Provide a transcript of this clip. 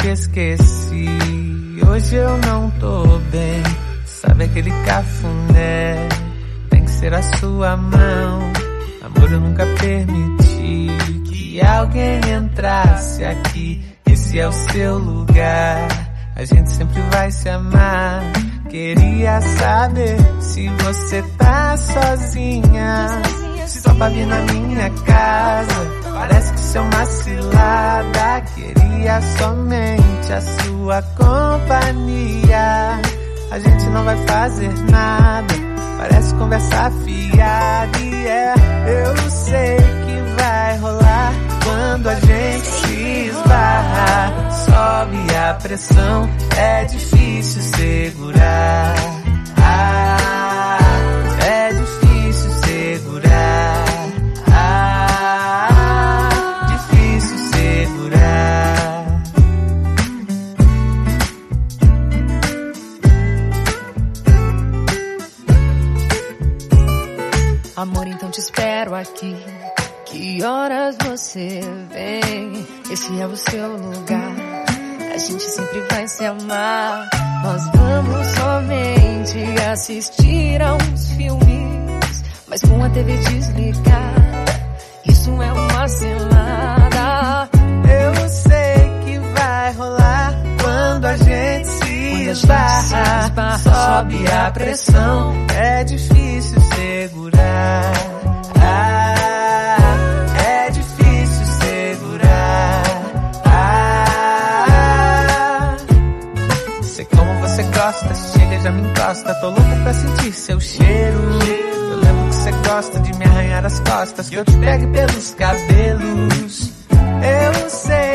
te esqueci. Hoje eu não tô bem. Sabe aquele cafuné? Tem que ser a sua mão. Amor, eu nunca permiti que alguém entrasse aqui. Esse é o seu lugar. A gente sempre vai se amar. Queria saber se você tá sozinha. Se topa vir na minha casa. Parece que isso é uma cilada. Queria somente a sua companhia. A gente não vai fazer nada. Parece conversa fiada. E eu sei que vai rolar quando a gente se esbarrar. Sobe a pressão, é difícil segurar. É difícil segurar. Difícil segurar. Amor, então te espero aqui. Que horas você vem? Esse é o seu lugar. A gente sempre vai se amar. Nós vamos somente assistir a uns filmes, mas com a TV desligada. Isso é uma cilada. Eu sei que vai rolar quando a gente se esbarra. Sobe a pressão, é difícil segurar. É difícil segurar. Sei como você gosta, chega já me encosta. Tô louco pra sentir seu cheiro. Eu lembro que você gosta de me arranhar as costas, que eu te pegue pelos cabelos. Eu sei